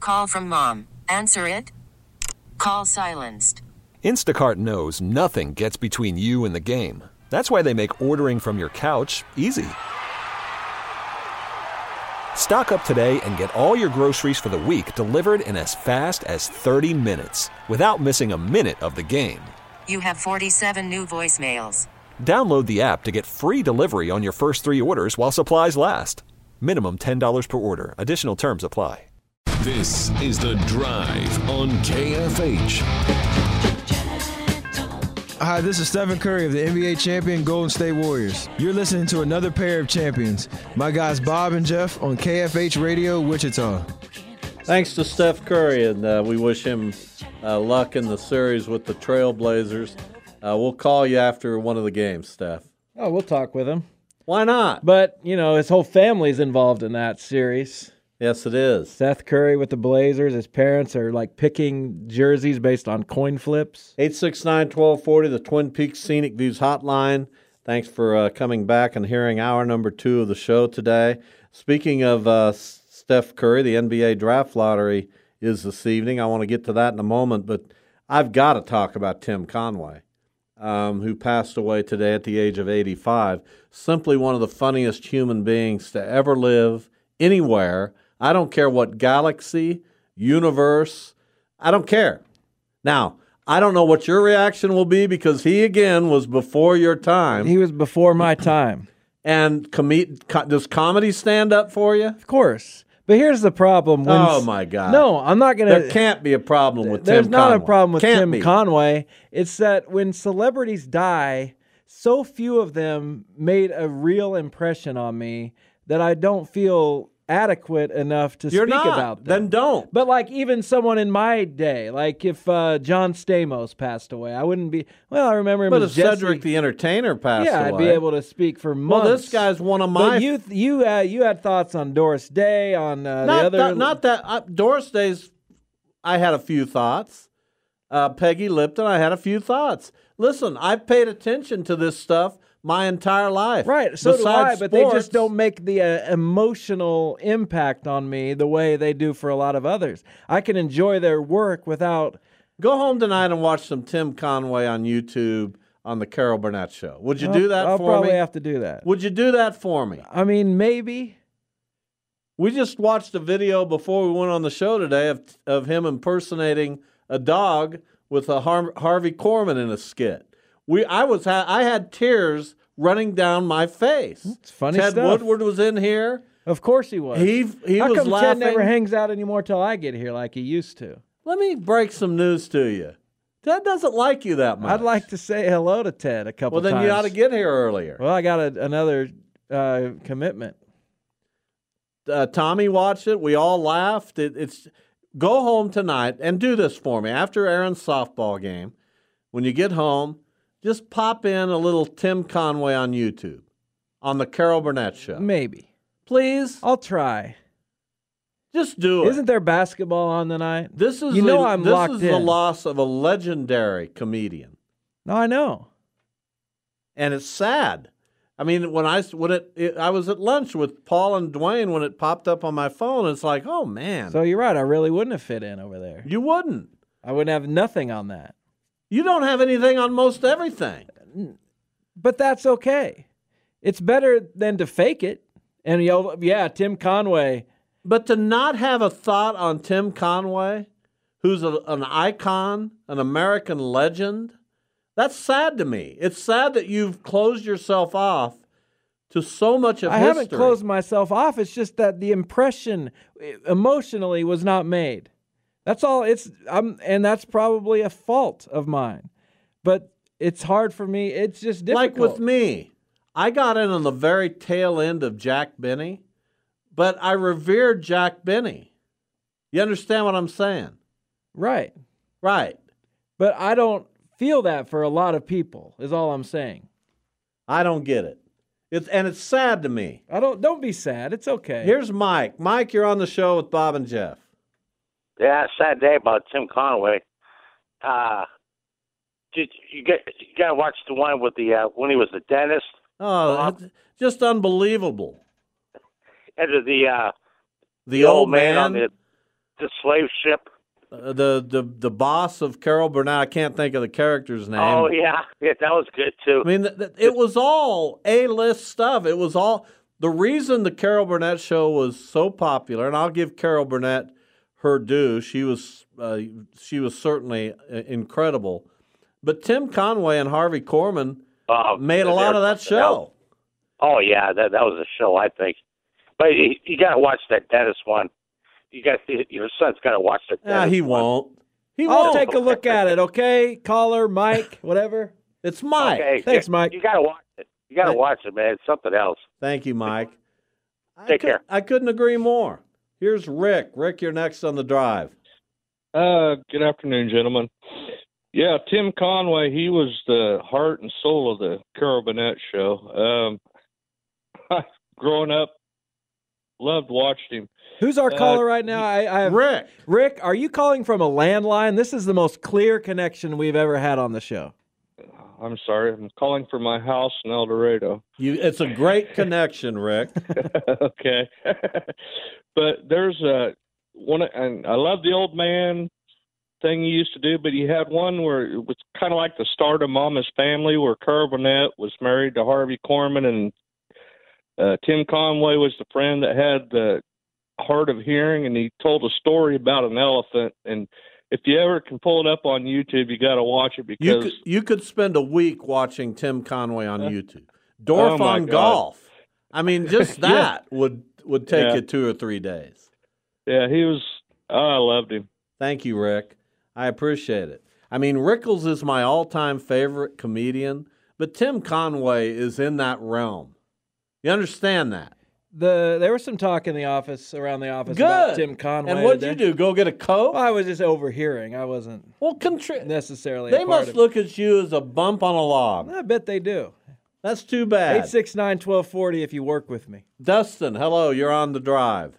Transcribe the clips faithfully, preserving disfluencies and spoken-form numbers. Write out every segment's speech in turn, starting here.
Call from mom. Answer it. Call silenced. Instacart knows nothing gets between you and the game. That's why they make ordering from your couch easy. Stock up today and get all your groceries for the week delivered in as fast as thirty minutes without missing a minute of the game. You have forty-seven new voicemails. Download the app to get free delivery on your first three orders while supplies last. Minimum ten dollars per order. Additional terms apply. This is The Drive on K F H. Hi, this is Stephen Curry of the N B A champion Golden State Warriors. You're listening to another pair of champions, my guys Bob and Jeff on K F H Radio, Wichita. Thanks to Steph Curry, and uh, we wish him uh, luck in the series with the Trailblazers. Uh, we'll call you after one of the games, Steph. Oh, we'll talk with him. Why not? But, you know, his whole family's involved in that series. Yes, it is. Seth Curry with the Blazers. His parents are, like, picking jerseys based on coin flips. eight six nine, one two four zero, the Twin Peaks Scenic Views Hotline. Thanks for uh, coming back and hearing hour number two of the show today. Speaking of uh, Steph Curry, the N B A Draft Lottery is this evening. I want to get to that in a moment, but I've got to talk about Tim Conway, um, who passed away today at the age of eighty-five. Simply one of the funniest human beings to ever live anywhere. I don't care what galaxy, universe, I don't care. Now, I don't know what your reaction will be because he, again, was before your time. He was before my time. And com- co- does comedy stand up for you? Of course. But here's the problem. When oh, my God. No, I'm not going to. There can't be a problem with There's Tim not Conway. a problem with can't Tim be. Conway. It's that when celebrities die, so few of them made a real impression on me that I don't feel adequate enough to You're speak not. about them. Then don't. But like even someone in my day, like if uh, John Stamos passed away, I wouldn't be, well, I remember him But as if Jesse. Cedric the Entertainer passed yeah, away. I'd be able to speak for months. Well, this guy's one of my... But you, you, uh, you had thoughts on Doris Day, on uh, not the other... That, not that... Uh, Doris Day's... I had a few thoughts. Uh, Peggy Lipton, I had a few thoughts. Listen, I've paid attention to this stuff my entire life. Right, so Besides do I, but sports, they just don't make the uh, emotional impact on me the way they do for a lot of others. I can enjoy their work without... Go home tonight and watch some Tim Conway on YouTube on the Carol Burnett Show. Would you I'll, do that I'll for me? I'll probably have to do that. Would you do that for me? I mean, maybe. We just watched a video before we went on the show today of of him impersonating a dog with a Har- Harvey Korman in a skit. We, I was, ha- I had tears running down my face. It's funny Ted stuff. Woodward was in here. Of course he was. He he How was come laughing. Ted never hangs out anymore till I get here like he used to? Let me break some news to you. Ted doesn't like you that much. I'd like to say hello to Ted a couple Well, then times. you ought to get here earlier. Well, I got a, another uh, commitment. Uh, Tommy watched it. We all laughed. It, it's go home tonight and do this for me. After Aaron's softball game, when you get home, just pop in a little Tim Conway on YouTube on the Carol Burnett Show. Maybe. Please? I'll try. Just do it. Isn't there basketball on tonight? This is you know the, I'm this locked is in. the loss of a legendary comedian. No, I know. And it's sad. I mean, when I when it, it I was at lunch with Paul and Dwayne when it popped up on my phone. It's like, oh man. So you're right. I really wouldn't have fit in over there. You wouldn't. I wouldn't have nothing on that. You don't have anything on most everything. But that's okay. It's better than to fake it. And you yeah, Tim Conway. But to not have a thought on Tim Conway, who's a, an icon, an American legend, that's sad to me. It's sad that you've closed yourself off to so much of I history. haven't closed myself off. It's just that the impression emotionally was not made. That's all. It's I'm, and that's probably a fault of mine. But it's hard for me. It's just difficult. Like with me, I got in on the very tail end of Jack Benny, but I revered Jack Benny. You understand what I'm saying? Right. Right. But I don't feel that for a lot of people, is all I'm saying. I don't get it. It's and it's sad to me. I don't don't be sad. It's okay. Here's Mike. Mike, you're on the show with Bob and Jeff. Yeah, sad day about Tim Conway. Uh, did you get you got to watch the one with the uh, when he was the dentist? Oh, it's just unbelievable. And the uh, The, the old, old man man. on the the slave ship. Uh, the the the boss of Carol Burnett. I can't think of the character's name. Oh yeah, yeah, that was good too. I mean, th- th- it was all A-list stuff. It was all the reason the Carol Burnett show was so popular. And I'll give Carol Burnett her due. She was uh, she was certainly uh, incredible. But Tim Conway and Harvey Korman uh, made a lot of that show. Oh yeah, that that was a show, I think. But you, you got to watch that Dennis one. You got your son's got to watch that. Yeah, he one. won't. He I'll won't. take a look at it, okay? Caller, Mike, whatever. It's Mike. Okay, Thanks, you, Mike. You got to watch it. You got to Thank- watch it, man. It's something else. Thank you, Mike. I Take could- care. I couldn't agree more. Here's Rick. Rick, you're next on the drive. Uh, good afternoon, gentlemen. Yeah, Tim Conway, he was the heart and soul of the Carol Burnett show. Um, growing up, loved watching him. Who's our Uh, caller right now? I, I have Rick. Rick, are you calling from a landline? This is the most clear connection we've ever had on the show. I'm sorry, I'm calling from my house in El Dorado. You, it's a great connection, Rick. Okay. But there's a one, and I love the old man thing he used to do, but he had one where it was kind of like the start of Mama's Family, where Carol Burnett was married to Harvey Korman, and uh, Tim Conway was the friend that had the hard of hearing, and he told a story about an elephant. And if you ever can pull it up on YouTube, you got to watch it because You could, you could spend a week watching Tim Conway on YouTube. Dorf Oh, my on God. golf. I mean, just Yeah. that would would take Yeah. you two or three days. yeah, he was. Oh, I loved him. Thank you, Rick. I appreciate it. I mean, Rickles is my all-time favorite comedian, but Tim Conway is in that realm. You understand that? The there was some talk in the office around the office Good. about Tim Conway. And what'd today. you do? Go get a Coke? Well, I was just overhearing. I wasn't Well, contri- necessarily. they a part must of look at you as a bump on a log. I bet they do. That's too bad. Eight six nine twelve forty. If you work with me. Dustin, hello. You're on the drive.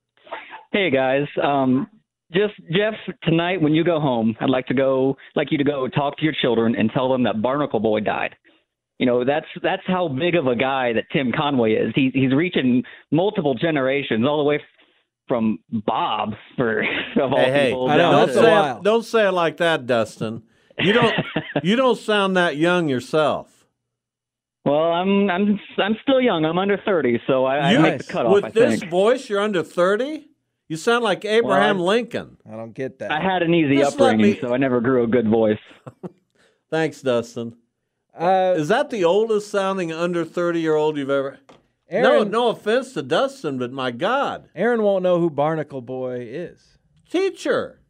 Hey guys, um, just Jeff, tonight when you go home, I'd like to go, like you to go talk to your children and tell them that Barnacle Boy died. You know, that's that's how big of a guy that Tim Conway is. He's he's reaching multiple generations, all the way f- from Bob for of all Hey, hey, people. I know, down don't that's to- a say while. it, don't say it like that, Dustin. You don't you don't sound that young yourself. Well, I'm I'm I'm still young. I'm under thirty, so I, I You- make the cutoff. With I this think voice, you're under thirty? You sound like Abraham Well, Lincoln. I don't get that. I had an easy Just let upbringing, me- so I never grew a good voice. Thanks, Dustin. Uh, Is that the oldest sounding under thirty year old you've ever? Aaron, No, no offense to Dustin, but my God, Aaron won't know who Barnacle Boy is. teacher.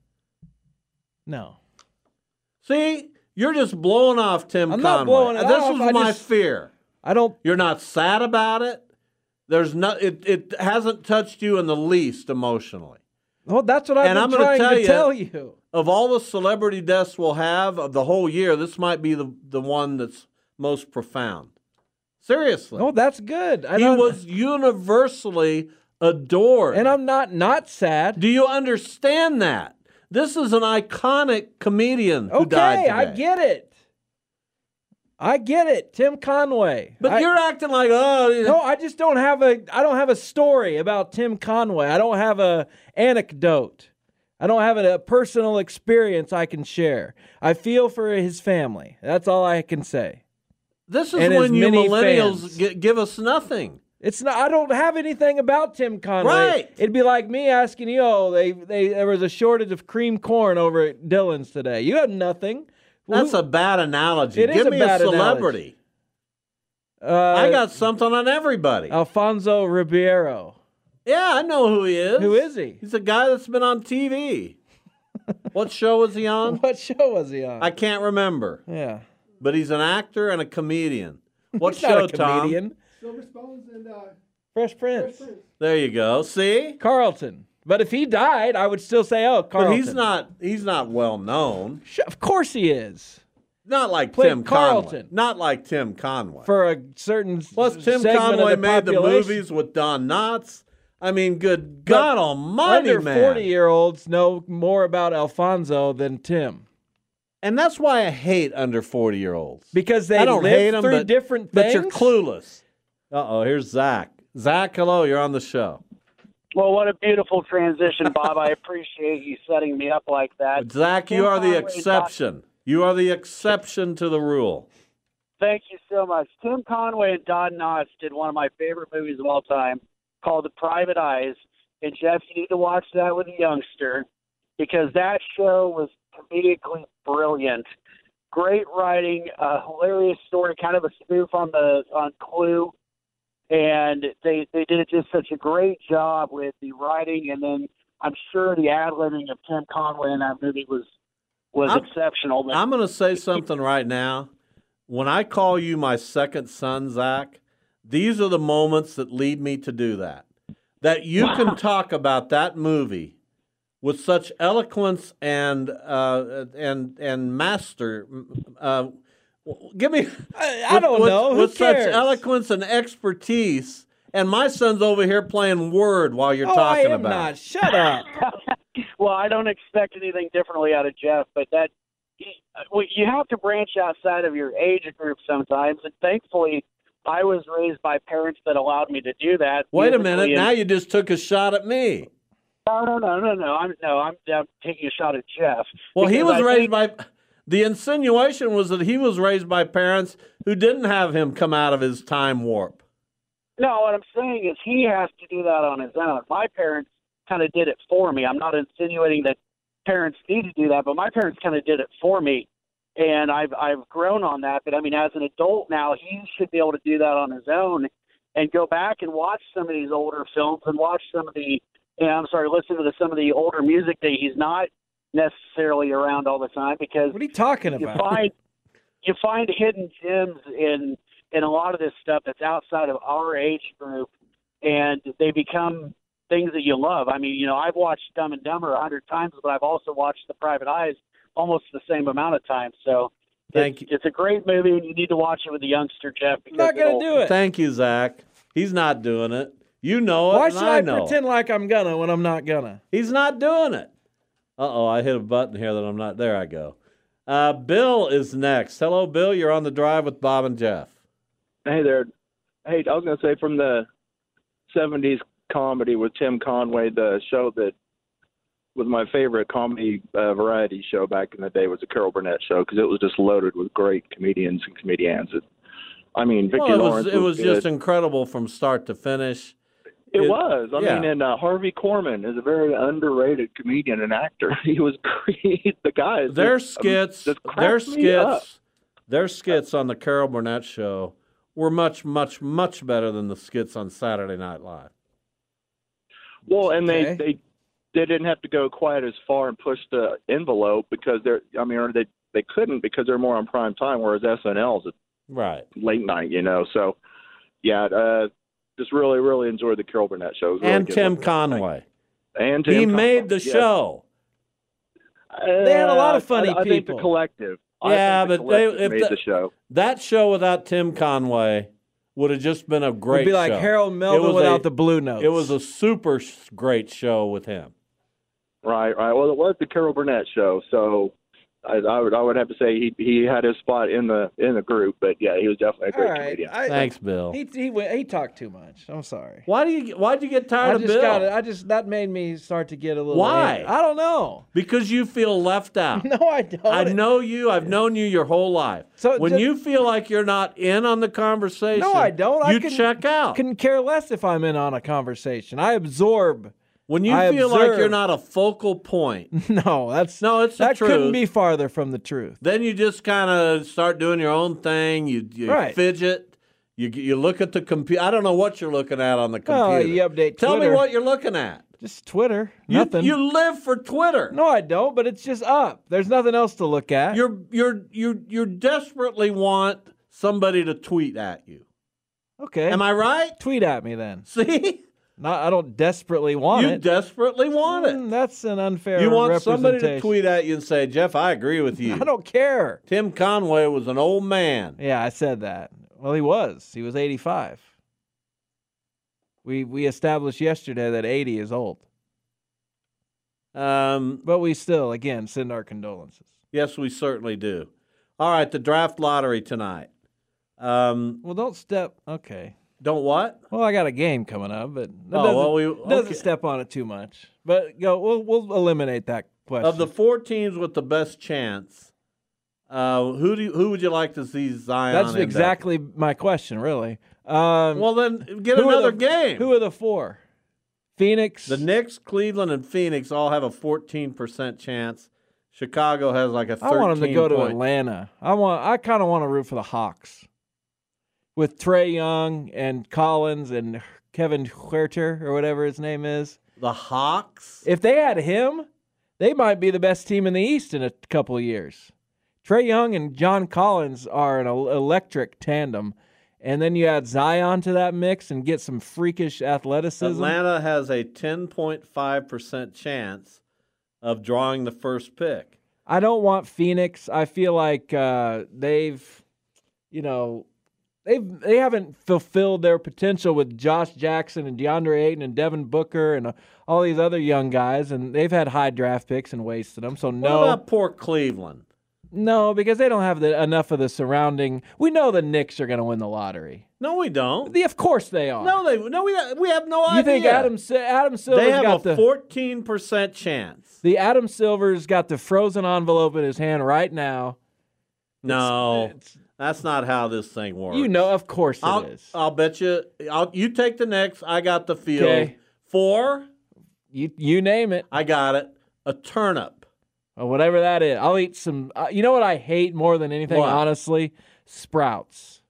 No. See, you're just blowing off Tim I'm Conway. not blowing it this off, was I my just- fear. I don't. You're not sad about it. There's no. It, it hasn't touched you in the least emotionally. Well, that's what I've And been I'm gonna trying tell to you- tell you. Of all the celebrity deaths we'll have of the whole year, this might be the the one that's most profound. Seriously. Oh, that's good. I he don't- was universally adored. and I'm not not sad. Do you understand that? This is an iconic comedian who died Okay, today. I get it. I get it, Tim Conway. But I- you're acting like, oh, no, I just don't have a. I don't have a story about Tim Conway. I don't have a anecdote. I don't have a, a personal experience I can share. I feel for his family. That's all I can say. this is and as when you many millennials fans. gi- give us nothing. It's not. I don't have anything about Tim Conway. Right. It'd be like me asking you, "Oh, they, they there was a shortage of cream corn over at Dillon's today." You have nothing. That's Who- a bad analogy. It is Give a me bad a celebrity. Uh, I got something on everybody. Alfonso Ribeiro. Yeah, I know who he is. Who is he? He's a guy that's been on T V. What show was he on? What show was he on? I can't remember. yeah. But he's an actor and a comedian. What He's show, not a comedian. Silver Spoons and uh, Fresh Prince. Fresh Prince. Tom? There you go. See? Carlton. But if he died, I would still say, "Oh, Carlton." But he's not he's not well known. Sh- Of course he is. Not like Played Tim Carlton. Conway. Not like Tim Conway. For a certain Plus s- Tim segment Conway of the made the population. movies with Don Knotts. I mean, good God Almighty, Under man. forty-year-olds know more about Alfonso than Tim. And that's why I hate under forty-year-olds. Because they I don't live hate 'em, through but, different but things. you're clueless. Uh-oh, here's Zach. Zach, hello, you're on the show. Well, what a beautiful transition, Bob. I appreciate you setting me up like that. Zach, Tim you are the Conway exception. Don- You are the exception to the rule. Thank you so much. Tim Conway and Don Knotts did one of my favorite movies of all time called The Private Eyes. And, Jeff, you need to watch that with a youngster because that show was comedically brilliant. Great writing, a hilarious story, kind of a spoof on the on Clue. And they, they did just such a great job with the writing. And then I'm sure the ad-libbing of Tim Conway in that movie was was I'm, exceptional. But I'm going to say something right now. When I call you my second son, Zach, these are the moments that lead me to do that. That you wow. can talk about that movie with such eloquence and uh, and and master. Uh, give me, I, I with, don't with, know. Who with such cares? eloquence and expertise. And my son's over here playing Word while you're oh, talking I am about. not. Shut up. well, I don't expect anything differently out of Jeff, but that you have to branch outside of your age group sometimes. And thankfully, I was raised by parents that allowed me to do that. Wait a minute! And, now you just took a shot at me. No, no, no, no, no. I'm no, I'm, I'm taking a shot at Jeff. Well, he was I raised think, by. The insinuation was that he was raised by parents who didn't have him come out of his time warp. No, what I'm saying is he has to do that on his own. My parents kind of did it for me. I'm not insinuating that parents need to do that, but my parents kind of did it for me, and I've I've grown on that. But I mean, as an adult now, he should be able to do that on his own and go back and watch some of these older films and watch some of the. You know, I'm sorry, listen to the, some of the older music that he's not necessarily around all the time because what are you talking you about? find you find hidden gems in in a lot of this stuff that's outside of our age group, and they become things that you love. I mean, you know, I've watched Dumb and Dumber a hundred times, but I've also watched The Private Eyes almost the same amount of times. So Thank it's, you. It's a great movie, and you need to watch it with the youngster, Jeff. I'm not going to do it. Thank you, Zach. He's not doing it. You know it, Why and should I, I, know pretend like I'm going to when I'm not going to? He's not doing it. Uh-oh, I hit a button here that I'm not. There I go. Uh, Bill is next. Hello, Bill. You're on the drive with Bob and Jeff. Hey there. Hey, I was going to say from the seventies comedy with Tim Conway, the show that was my favorite comedy uh, variety show back in the day was the Carol Burnett show because it was just loaded with great comedians and comedians. It, I mean, Vicki well, it was, Lawrence it was, was just good. incredible from start to finish. It, it was. I yeah. mean, and uh, Harvey Korman is a very underrated comedian and actor. He was great. The guys. Their just, skits, um, just their cracked me up. skits, their skits on the Carol Burnett show were much, much, much better than the skits on Saturday Night Live. Well, and Okay. they, they they didn't have to go quite as far and push the envelope because they're. I mean, or they they couldn't because they're more on prime time, whereas S N L's at right late night. You know, so yeah, uh, just really, really enjoyed the Carol Burnett show. It was really and good Tim looking. Conway. And Tim he Conway, made the yes. show. They had a lot of funny Uh, I, I think people. the collective. I Yeah, think the but they, collective if made the, the show. that show without Tim Conway would have just been a great It'd be like show. Harold It Melvin was without a- the blue notes. It was a super s- great show with him. Right, right. Well, it was the Carol Burnett show, so I, I would I would have to say he he had his spot in the in the group. But yeah, he was definitely a All great right. comedian. I, Thanks, Bill. He he went, he talked too much. I'm sorry. Why do you why'd you get tired I of just Bill? got it. I just that made me start to get a little. Why? angry. I don't know. Because you feel left out. No, I don't. I know you. I've known you your whole life. So when just- you feel like you're not in on the conversation, No, I don't. I You couldn't- check out. Couldn't care less if I'm in on a conversation. I absorb. When you I feel like observe. you're not a focal point, No, that's no, it's the that truth. couldn't be farther from the truth. Then you just kind of start doing your own thing. You, you Right. fidget. You you look at the computer. I don't know what you're looking at on the computer. Oh, you update Tell Twitter. me what you're looking at. Just Twitter. You, Nothing. you live for Twitter. No, I don't. But it's just up. There's nothing else to look at. You're you're you you desperately want somebody to tweet at you. okay. Am I right? Tweet at me then. See, Not. I don't desperately want you it. desperately want it. Mm, that's an unfair. You want somebody to representation. tweet at you and say, "Jeff, I agree with you. I don't care. Tim Conway was an old man." Yeah, I said that. Well, he was. He was eighty-five. We we established yesterday that eighty is old. Um, But we still, again, send our condolences. yes, we certainly do. All right, the draft lottery tonight. Um, Well, don't step. Okay. Don't what? Well, I got a game coming up, but that Oh, doesn't, well, we- doesn't okay. step on it too much. But go, we'll we'll eliminate that question. Of the four teams with the best chance, uh, who do you, who would you like to see Zion? That's end up? exactly my question, really. Um, Well, then get who are another the- game. Who are the four? Phoenix. The Knicks, Cleveland, and Phoenix all have a fourteen percent chance. Chicago has like a thirteen I want them to go to point. Atlanta. I want. I kind of want to root for the Hawks with Trae Young and Collins and Kevin Huerter or whatever his name is. The Hawks? If they had him, they might be the best team in the East in a couple of years. Trae Young and John Collins are an el- electric tandem. And then you add Zion to that mix and get some freakish athleticism. Atlanta has a ten point five percent chance of drawing the first pick. I don't want Phoenix. I feel like uh, they've, you know, they've they haven't fulfilled their potential with Josh Jackson and DeAndre Ayton and Devin Booker and uh, all these other young guys, and they've had high draft picks and wasted them. So no, What about poor Cleveland? no, because they don't have the, enough of the surrounding. We know the Knicks are going to win the lottery. No, we don't. The, of course they are. No, they no we we have no idea. You think Adam Si- Adam Silver's They have got a the fourteen percent chance. the Adam Silver's got the frozen envelope in his hand right now. No, It's- that's not how this thing works. You know, of course it I'll, is. I'll bet you. I'll, you take the Knicks. I got the field. Okay. Four. You you name it. I got it. A turnip. Or whatever that is. I'll eat some. Uh, you know what I hate more than anything, What? honestly? Sprouts.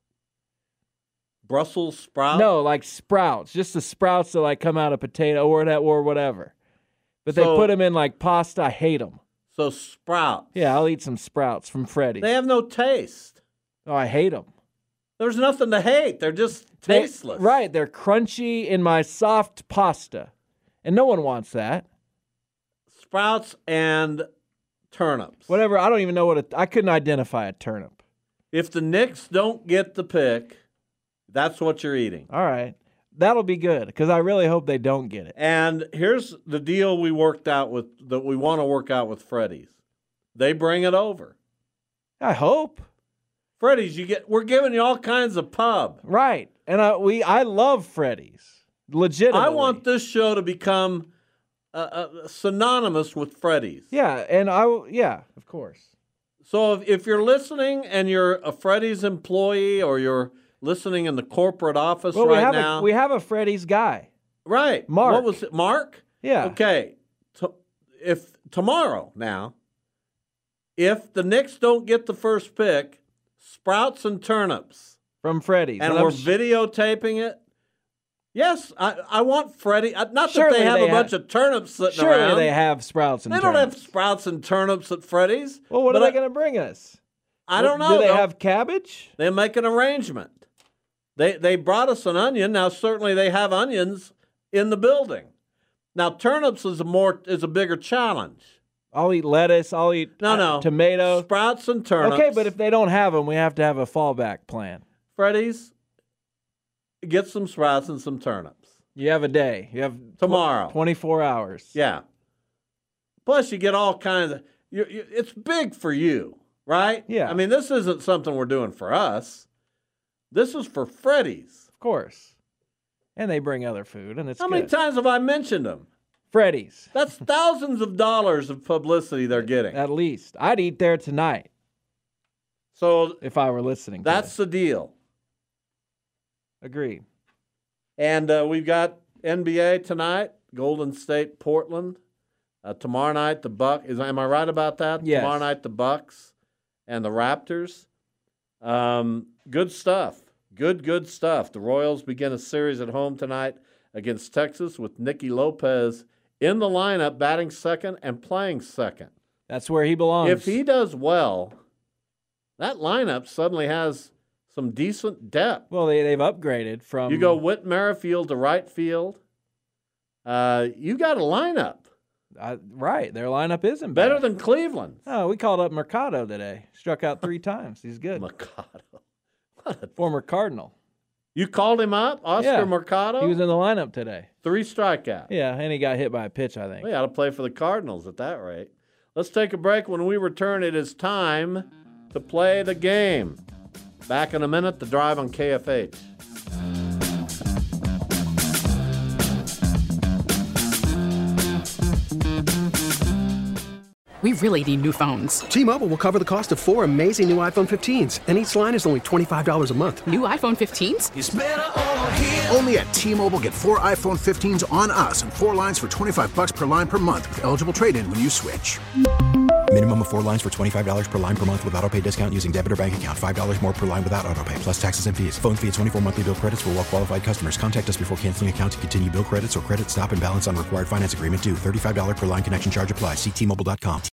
Brussels sprout. No, like sprouts. Just the sprouts that like come out of potato or that or whatever. But they So- put them in like pasta. I hate them. So sprout. Yeah, I'll eat some sprouts from Freddy's. They have no taste. Oh, I hate them. There's nothing to hate. They're just tasteless. Right. They're crunchy in my soft pasta. And no one wants that. Sprouts and turnips. Whatever. I don't even know what a, I couldn't identify a turnip. If the Knicks don't get the pick, that's what you're eating. All right. That'll be good because I really hope they don't get it. And here's the deal we worked out with that we want to work out with Freddy's. They bring it over. I hope. Freddy's, you get we're giving you all kinds of pub. Right. And I we I love Freddy's. Legitimately. I want this show to become uh, uh, synonymous with Freddy's. Yeah, and I will- yeah, of course. So if, if you're listening and you're a Freddy's employee or you're listening in the corporate office Well, right we have now, a we have a Freddy's guy. right? Mark. What was it, Mark? Yeah. Okay. T- if tomorrow now, if the Knicks don't get the first pick, sprouts and turnips From Freddy's. and I'm we're sh- videotaping it. Yes, I, I want Freddie. uh, Not that Surely they have they a bunch have- of turnips sitting Surely around. they have sprouts and They don't have turnips. sprouts and turnips at Freddy's. Well, what but are I- they going to bring us? I don't know. Do they They'll- have cabbage? They make an arrangement. They they brought us an onion. Now certainly they have onions in the building. Now turnips is a more is a bigger challenge. I'll eat lettuce. I'll eat No, uh, no. tomato. Sprouts and turnips. Okay, but if they don't have them, we have to have a fallback plan. Freddy's, get some sprouts and some turnips You have a day. You have tw- tomorrow. twenty-four hours. Yeah. Plus you get all kinds of. You, you, it's big for you, right? Yeah. I mean, this isn't something we're doing for us. This is for Freddy's. Of course. And they bring other food, and it's How good. many times have I mentioned them? Freddy's. That's thousands of dollars of publicity they're getting. At least. I'd eat there tonight So if I were listening. that's the deal. to Agreed. And uh, we've got N B A tonight, Golden State, Portland. Uh, tomorrow night, the Buck is. Am I right about that? Yes. Tomorrow night, the Bucks and the Raptors. Um, good stuff. Good, good stuff. The Royals begin a series at home tonight against Texas with Nicky Lopez in the lineup, batting second and playing second. That's where he belongs. If he does well, that lineup suddenly has some decent depth. Well, they, they've upgraded from. You go Whit Merrifield to right field. Uh, you got a lineup Uh, right. Their lineup isn't better bad. than Cleveland. Oh, we called up Mercado today. Struck out three times. He's good. Mercado. Former Cardinal. You called him up, Oscar Yeah. Mercado? He was in the lineup today. Three strikeouts. Yeah, and he got hit by a pitch, I think. We ought to play for the Cardinals at that rate. Let's take a break. When we return, it is time to play the game. Back in a minute, the drive on K F H. We really need new phones. T-Mobile will cover the cost of four amazing new iPhone fifteens, and each line is only twenty-five dollars a month. New iPhone fifteens? It's better over here. Only at T-Mobile, get four iPhone fifteens on us and four lines for twenty-five dollars per line per month with eligible trade-in when you switch. Minimum of four lines for twenty-five dollars per line per month with autopay discount using debit or bank account. five dollars more per line without autopay, plus taxes and fees. Phone fee at twenty-four monthly bill credits for well-qualified customers. Contact us before canceling account to continue bill credits or credit stop and balance on required finance agreement due. thirty-five dollars per line connection charge applies. See T Mobile dot com.